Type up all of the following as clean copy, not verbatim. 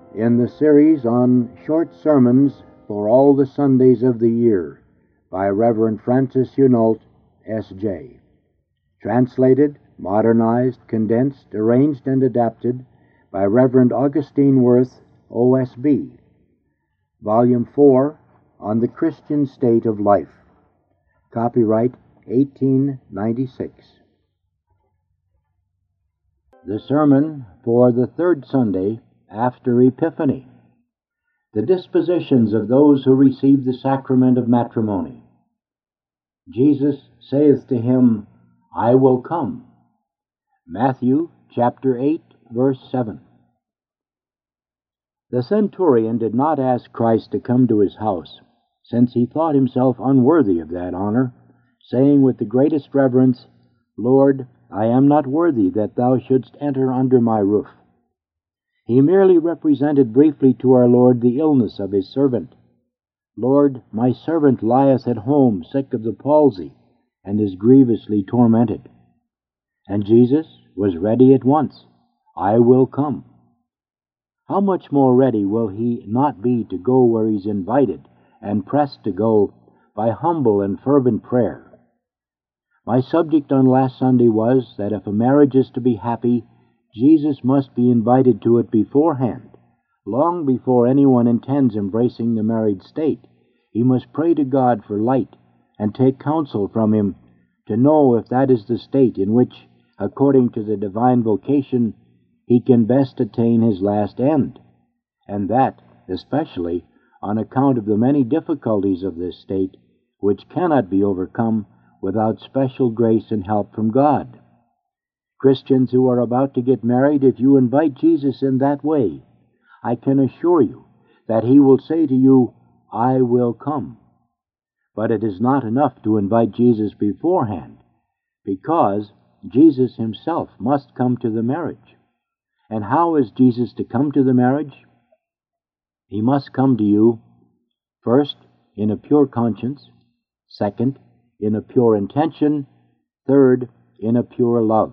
in the series on short sermons for all the Sundays of the year by Reverend Francis Hunault, S.J. Translated, modernized, condensed, arranged, and adapted by Reverend Augustine Worth, OSB. Volume 4, On the Christian State of Life. Copyright 1896. The sermon for the third Sunday after Epiphany. The dispositions of those who receive the sacrament of matrimony. Jesus saith to him, I will come. Matthew chapter 8, verse 7. The centurion did not ask Christ to come to his house, since he thought himself unworthy of that honor, saying with the greatest reverence, Lord, I am not worthy that thou shouldst enter under my roof. He merely represented briefly to our Lord the illness of his servant. Lord, my servant lieth at home sick of the palsy, and is grievously tormented. And Jesus was ready at once. I will come. How much more ready will he not be to go where he's invited and pressed to go by humble and fervent prayer? My subject on last Sunday was that if a marriage is to be happy, Jesus must be invited to it beforehand. Long before anyone intends embracing the married state, he must pray to God for light and take counsel from him to know if that is the state in which, according to the divine vocation, he can best attain his last end, and that, especially, on account of the many difficulties of this state, which cannot be overcome without special grace and help from God. Christians who are about to get married, if you invite Jesus in that way, I can assure you that he will say to you, I will come. But it is not enough to invite Jesus beforehand, because Jesus himself must come to the marriage. And how is Jesus to come to the marriage? He must come to you, first, in a pure conscience, second, in a pure intention, third, in a pure love.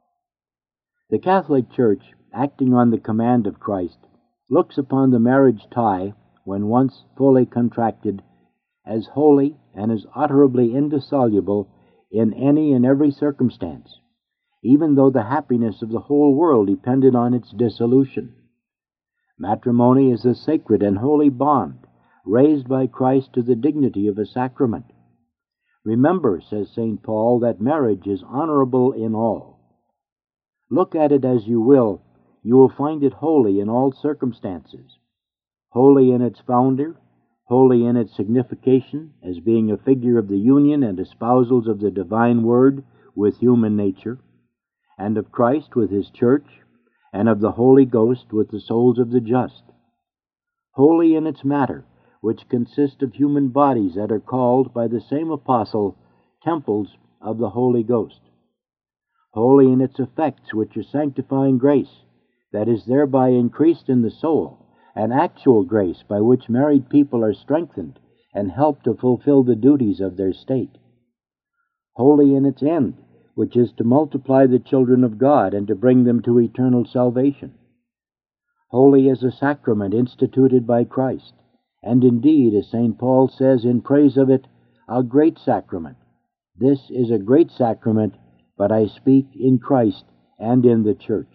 The Catholic Church, acting on the command of Christ, looks upon the marriage tie, when once fully contracted, as holy and as utterly indissoluble in any and every circumstance, even though the happiness of the whole world depended on its dissolution. Matrimony is a sacred and holy bond, raised by Christ to the dignity of a sacrament. Remember, says St. Paul, that marriage is honorable in all. Look at it as you will find it holy in all circumstances. Holy in its founder, holy in its signification as being a figure of the union and espousals of the divine word with human nature, and of Christ with his church, and of the Holy Ghost with the souls of the just. Holy in its matter, which consists of human bodies that are called by the same apostle temples of the Holy Ghost. Holy in its effects, which are sanctifying grace, that is thereby increased in the soul, and actual grace by which married people are strengthened and helped to fulfill the duties of their state. Holy in its end, which is to multiply the children of God and to bring them to eternal salvation. Holy as a sacrament instituted by Christ, and indeed, as St. Paul says in praise of it, a great sacrament. This is a great sacrament, but I speak in Christ and in the church.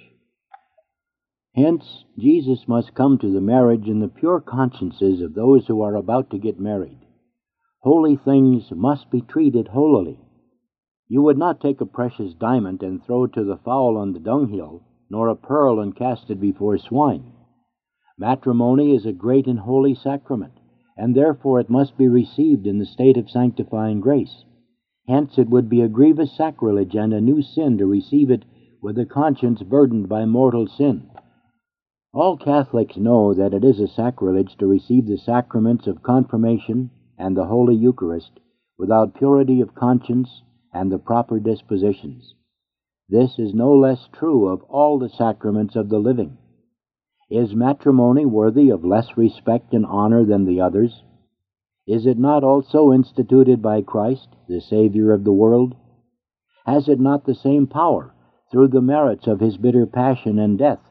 Hence, Jesus must come to the marriage in the pure consciences of those who are about to get married. Holy things must be treated holily. You would not take a precious diamond and throw it to the fowl on the dunghill, nor a pearl and cast it before swine. Matrimony is a great and holy sacrament, and therefore it must be received in the state of sanctifying grace. Hence it would be a grievous sacrilege and a new sin to receive it with a conscience burdened by mortal sin. All Catholics know that it is a sacrilege to receive the sacraments of confirmation and the Holy Eucharist without purity of conscience and the proper dispositions. This is no less true of all the sacraments of the living. Is matrimony worthy of less respect and honor than the others? Is it not also instituted by Christ, the Savior of the world? Has it not the same power, through the merits of his bitter passion and death,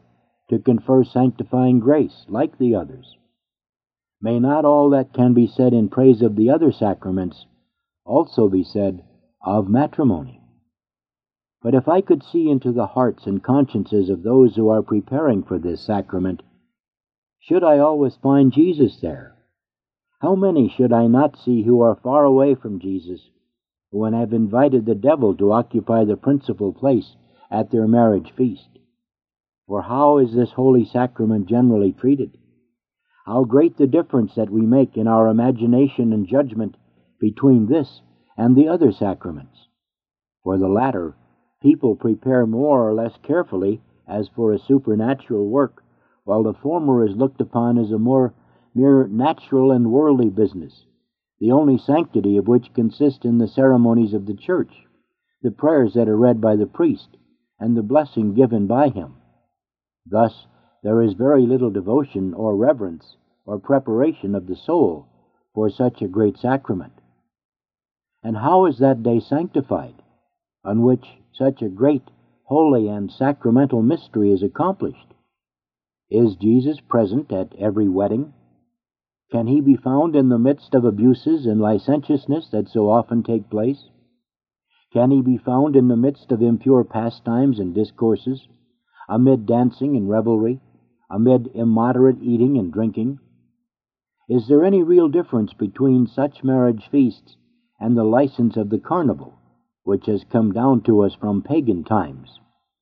to confer sanctifying grace like the others? May not all that can be said in praise of the other sacraments also be said of matrimony? But if I could see into the hearts and consciences of those who are preparing for this sacrament, should I always find Jesus there? How many should I not see who are far away from Jesus, who have invited the devil to occupy the principal place at their marriage feast? For how is this holy sacrament generally treated? How great the difference that we make in our imagination and judgment between this and the other sacraments. For the latter, people prepare more or less carefully as for a supernatural work, while the former is looked upon as a mere natural and worldly business, the only sanctity of which consists in the ceremonies of the church, the prayers that are read by the priest, and the blessing given by him. Thus, there is very little devotion or reverence or preparation of the soul for such a great sacrament. And how is that day sanctified, on which such a great, holy, and sacramental mystery is accomplished? Is Jesus present at every wedding? Can he be found in the midst of abuses and licentiousness that so often take place? Can he be found in the midst of impure pastimes and discourses, amid dancing and revelry, amid immoderate eating and drinking? Is there any real difference between such marriage feasts and the license of the carnival, which has come down to us from pagan times?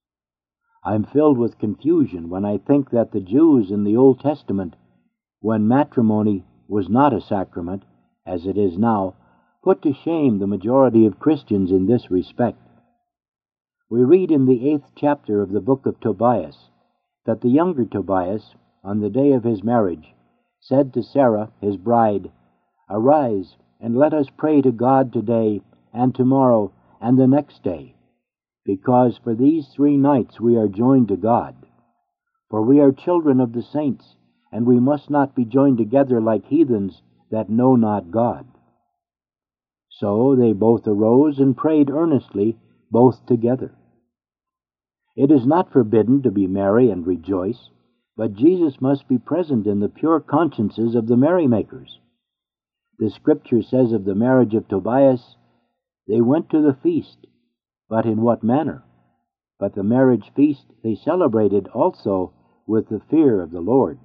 I am filled with confusion when I think that the Jews in the Old Testament, when matrimony was not a sacrament, as it is now, put to shame the majority of Christians in this respect. We read in the 8th chapter of the book of Tobias that the younger Tobias, on the day of his marriage, said to Sarah, his bride, "Arise, and let us pray to God today, and tomorrow, and the next day, because for these 3 nights we are joined to God. For we are children of the saints, and we must not be joined together like heathens that know not God." So they both arose and prayed earnestly, both together. It is not forbidden to be merry and rejoice, but Jesus must be present in the pure consciences of the merrymakers. The Scripture says of the marriage of Tobias, "They went to the feast, but in what manner? But the marriage feast they celebrated also with the fear of the Lord."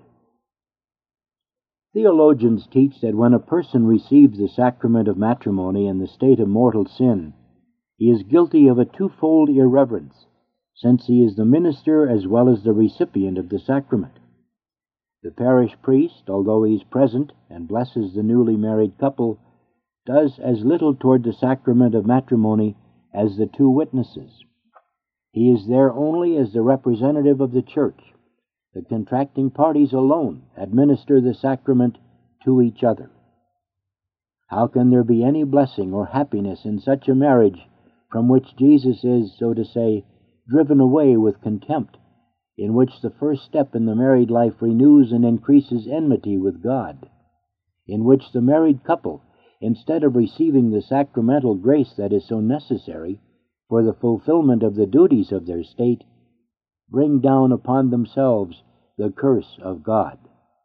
Theologians teach that when a person receives the sacrament of matrimony in the state of mortal sin, he is guilty of a twofold irreverence, since he is the minister as well as the recipient of the sacrament. The parish priest, although he is present and blesses the newly married couple, does as little toward the sacrament of matrimony as the 2 witnesses. He is there only as the representative of the church. The contracting parties alone administer the sacrament to each other. How can there be any blessing or happiness in such a marriage from which Jesus is, so to say, driven away with contempt, in which the first step in the married life renews and increases enmity with God, in which the married couple, instead of receiving the sacramental grace that is so necessary for the fulfillment of the duties of their state, bring down upon themselves the curse of God?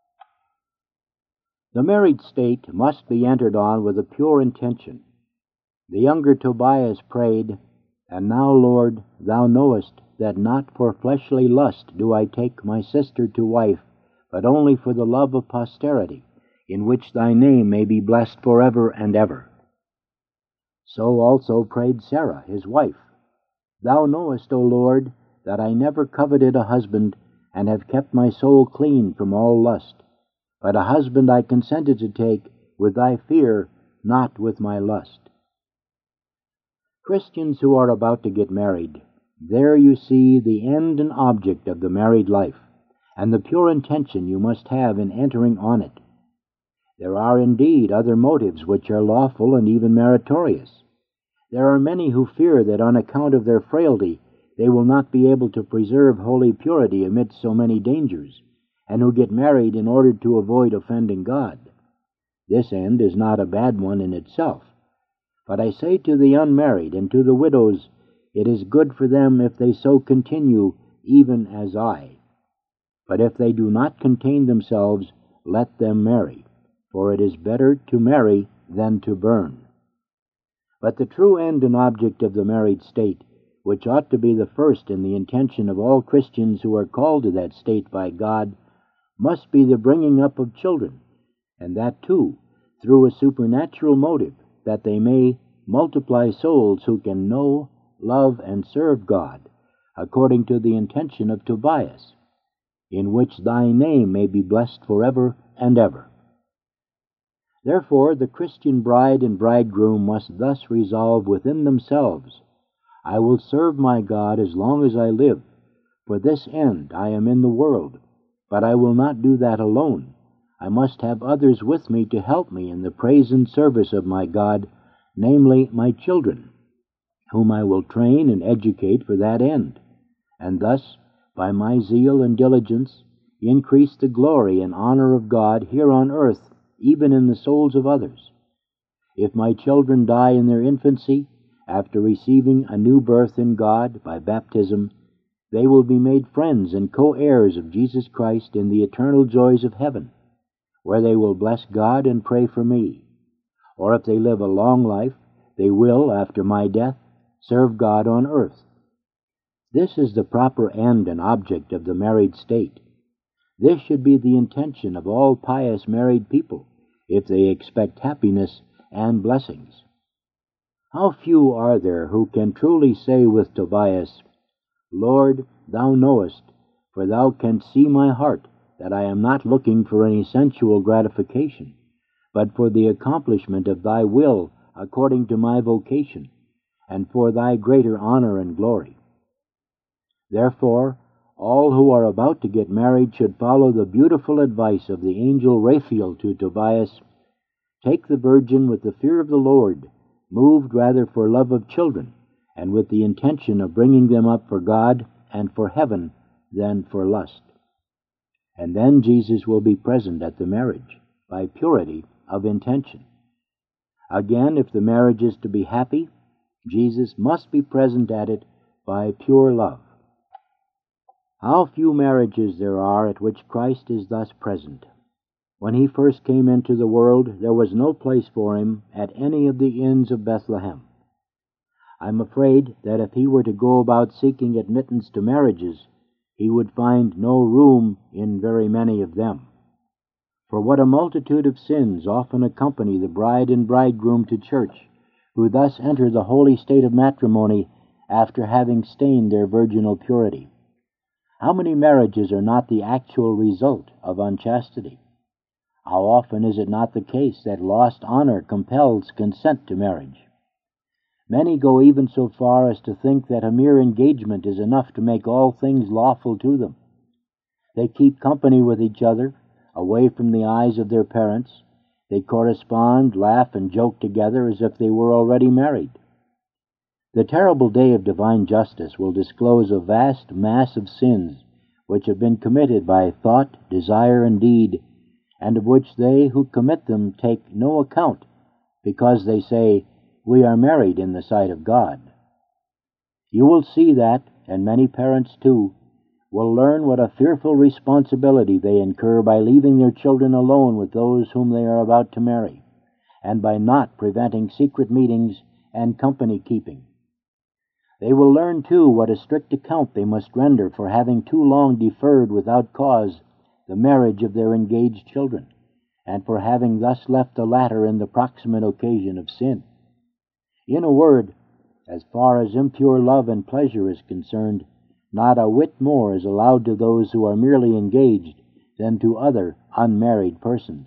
The married state must be entered on with a pure intention. The younger Tobias prayed, "And now, Lord, thou knowest that not for fleshly lust do I take my sister to wife, but only for the love of posterity, in which thy name may be blessed forever and ever." So also prayed Sarah, his wife, "Thou knowest, O Lord, that I never coveted a husband, and have kept my soul clean from all lust. But a husband I consented to take with thy fear, not with my lust." Christians who are about to get married, there you see the end and object of the married life, and the pure intention you must have in entering on it. There are indeed other motives which are lawful and even meritorious. There are many who fear that on account of their frailty they will not be able to preserve holy purity amidst so many dangers, and who get married in order to avoid offending God. This end is not a bad one in itself, but I say to the unmarried and to the widows, it is good for them if they so continue, even as I. But if they do not contain themselves, let them marry, for it is better to marry than to burn. But the true end and object of the married state, which ought to be the first in the intention of all Christians who are called to that state by God, must be the bringing up of children, and that too through a supernatural motive, that they may multiply souls who can know, love, and serve God, according to the intention of Tobias, in which thy name may be blessed forever and ever. Therefore the Christian bride and bridegroom must thus resolve within themselves, I will serve my God as long as I live. For this end I am in the world, but I will not do that alone. I must have others with me to help me in the praise and service of my God, namely my children, whom I will train and educate for that end, and thus, by my zeal and diligence, increase the glory and honor of God here on earth, even in the souls of others. If my children die in their infancy, after receiving a new birth in God by baptism, they will be made friends and co-heirs of Jesus Christ in the eternal joys of heaven, where they will bless God and pray for me. Or if they live a long life, they will, after my death, serve God on earth. This is the proper end and object of the married state. This should be the intention of all pious married people, if they expect happiness and blessings. How few are there who can truly say with Tobias, Lord, thou knowest, for thou canst see my heart, that I am not looking for any sensual gratification, but for the accomplishment of thy will according to my vocation, and for thy greater honor and glory. Therefore, all who are about to get married should follow the beautiful advice of the angel Raphael to Tobias, take the virgin with the fear of the Lord, moved rather for love of children, and with the intention of bringing them up for God and for heaven than for lust. And then Jesus will be present at the marriage, by purity of intention. Again, if the marriage is to be happy, Jesus must be present at it by pure love. How few marriages there are at which Christ is thus present. When he first came into the world, there was no place for him at any of the inns of Bethlehem. I'm afraid that if he were to go about seeking admittance to marriages, he would find no room in very many of them. For what a multitude of sins often accompany the bride and bridegroom to church, who thus enter the holy state of matrimony after having stained their virginal purity. How many marriages are not the actual result of unchastity? How often is it not the case that lost honor compels consent to marriage? Many go even so far as to think that a mere engagement is enough to make all things lawful to them. They keep company with each other, away from the eyes of their parents. They correspond, laugh, and joke together as if they were already married. The terrible day of divine justice will disclose a vast mass of sins which have been committed by thought, desire, and deed, and of which they who commit them take no account, because they say, we are married in the sight of God. You will see that, and many parents too, will learn what a fearful responsibility they incur by leaving their children alone with those whom they are about to marry, and by not preventing secret meetings and company keeping. They will learn, too, what a strict account they must render for having too long deferred without cause the marriage of their engaged children, and for having thus left the latter in the proximate occasion of sin. In a word, as far as impure love and pleasure is concerned, not a whit more is allowed to those who are merely engaged than to other unmarried persons.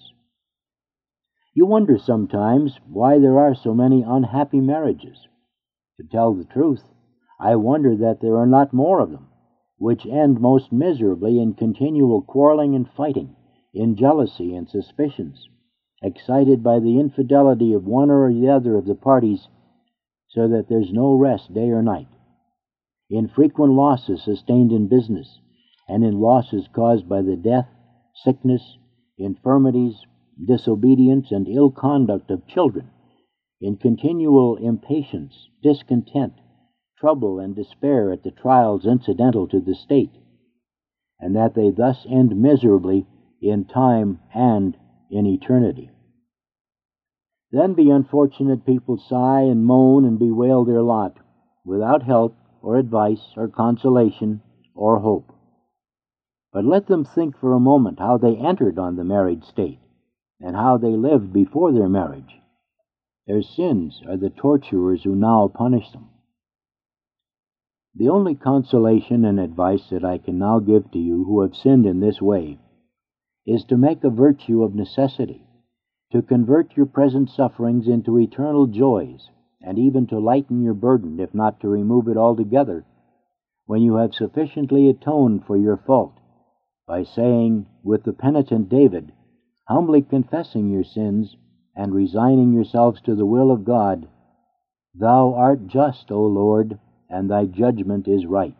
You wonder sometimes why there are so many unhappy marriages. To tell the truth, I wonder that there are not more of them, which end most miserably in continual quarreling and fighting, in jealousy and suspicions, excited by the infidelity of one or the other of the parties, so that there's no rest day or night, in frequent losses sustained in business, and in losses caused by the death, sickness, infirmities, disobedience, and ill conduct of children, in continual impatience, discontent, trouble, and despair at the trials incidental to the state. and that they thus end miserably in time and in eternity. Then the unfortunate people sigh and moan and bewail their lot, without help or advice or consolation or hope. But let them think for a moment how they entered on the married state, and how they lived before their marriage. Their sins are the torturers who now punish them. The only consolation and advice that I can now give to you who have sinned in this way is to make a virtue of necessity, to convert your present sufferings into eternal joys, and even to lighten your burden, if not to remove it altogether, when you have sufficiently atoned for your fault, by saying, with the penitent David, humbly confessing your sins and resigning yourselves to the will of God, "Thou art just, O Lord, and thy judgment is right."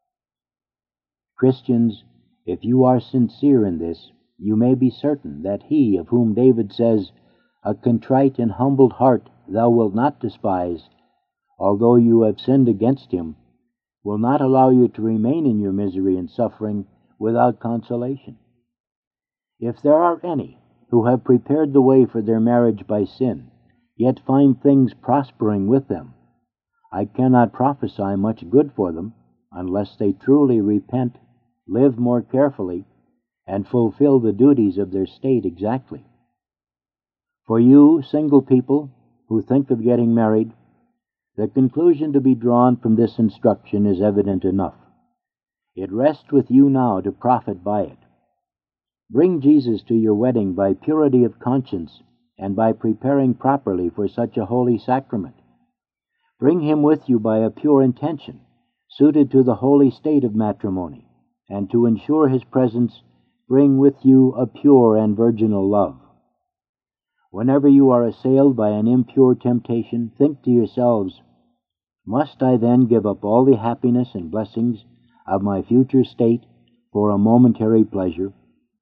Christians, if you are sincere in this, you may be certain that he of whom David says, "A contrite and humbled heart thou wilt not despise," although you have sinned against him, will not allow you to remain in your misery and suffering without consolation. If there are any who have prepared the way for their marriage by sin, yet find things prospering with them, I cannot prophesy much good for them unless they truly repent, live more carefully, and fulfill the duties of their state exactly. For you, single people who think of getting married, the conclusion to be drawn from this instruction is evident enough. It rests with you now to profit by it. Bring Jesus to your wedding by purity of conscience and by preparing properly for such a holy sacrament. Bring him with you by a pure intention, suited to the holy state of matrimony, and to ensure his presence, bring with you a pure and virginal love. Whenever you are assailed by an impure temptation, think to yourselves, "Must I then give up all the happiness and blessings of my future state for a momentary pleasure?"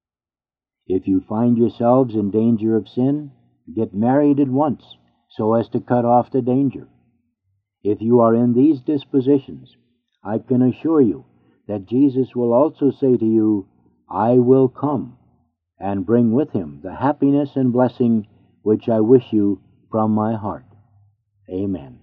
If you find yourselves in danger of sin, get married at once, so as to cut off the danger. If you are in these dispositions, I can assure you that Jesus will also say to you, "I will come," and bring with him the happiness and blessing which I wish you from my heart. Amen.